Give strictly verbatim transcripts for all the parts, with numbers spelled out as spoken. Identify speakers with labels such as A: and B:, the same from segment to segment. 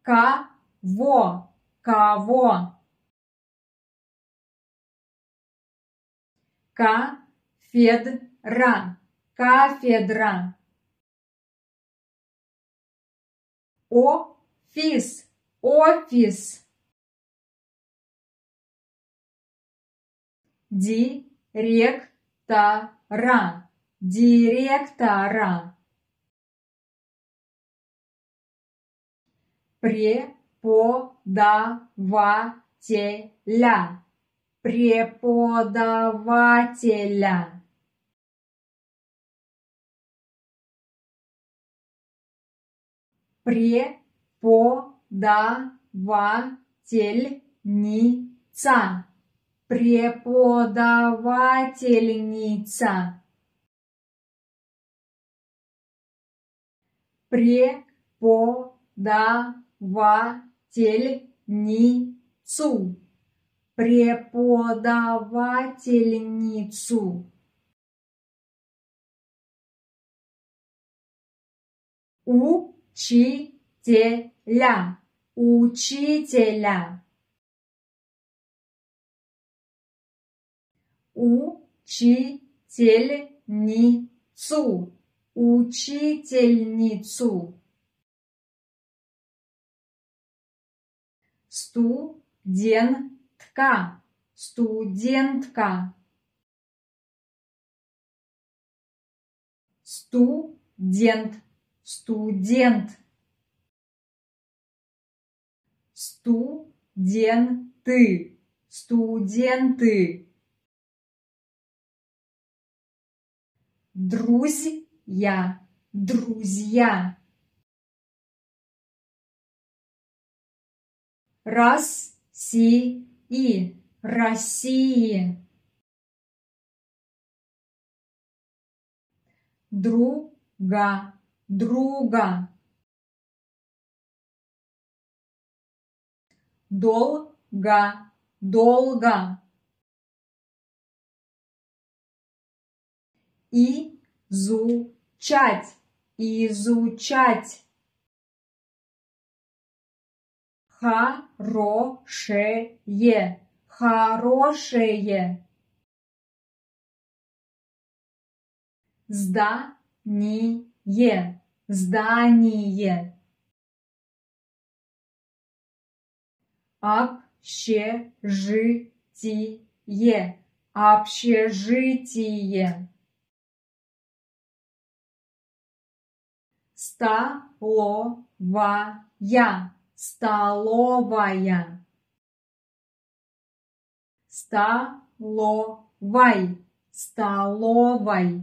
A: Кого? Кого? Кафедра. Кафедра. Офис. Офис. Директора. Директора. Преподавателя. Преподавателя. Преподавательница. Преподавательница. Преподавательницу. Преподавательницу. Учителя. Учителя. Учительницу. Учительницу. Студентка. Студентка. Студент. Студент. Студенты. Студенты. Друзья. Друзья. России. России. Друга. Друга. Долго. Долго. Изучать. Изучать. Хорошее. Хорошее. Здание. Здание. Общежитие. Общежитие. Столовая. Столовая. Столовой. Столовой.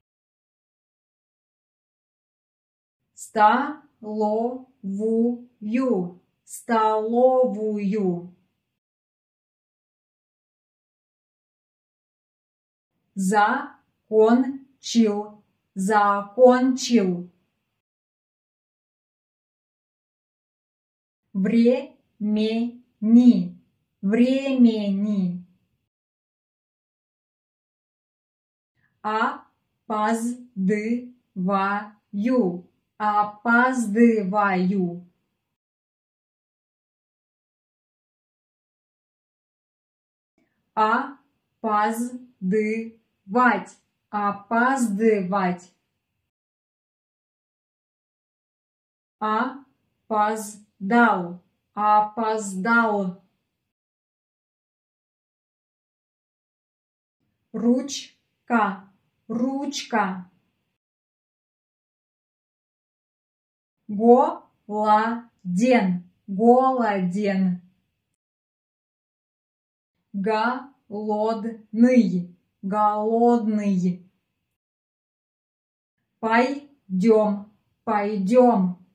A: Столовую. Столовую. Закончил. Закончил. Времени. Времени. Опаздываю. Опаздываю. Опаздывать. Опаздывать. Опоздал. Опоздал. Ручка. Ручка. Голоден. Голоден. Голодный. Голодный. Пойдем. Пойдем.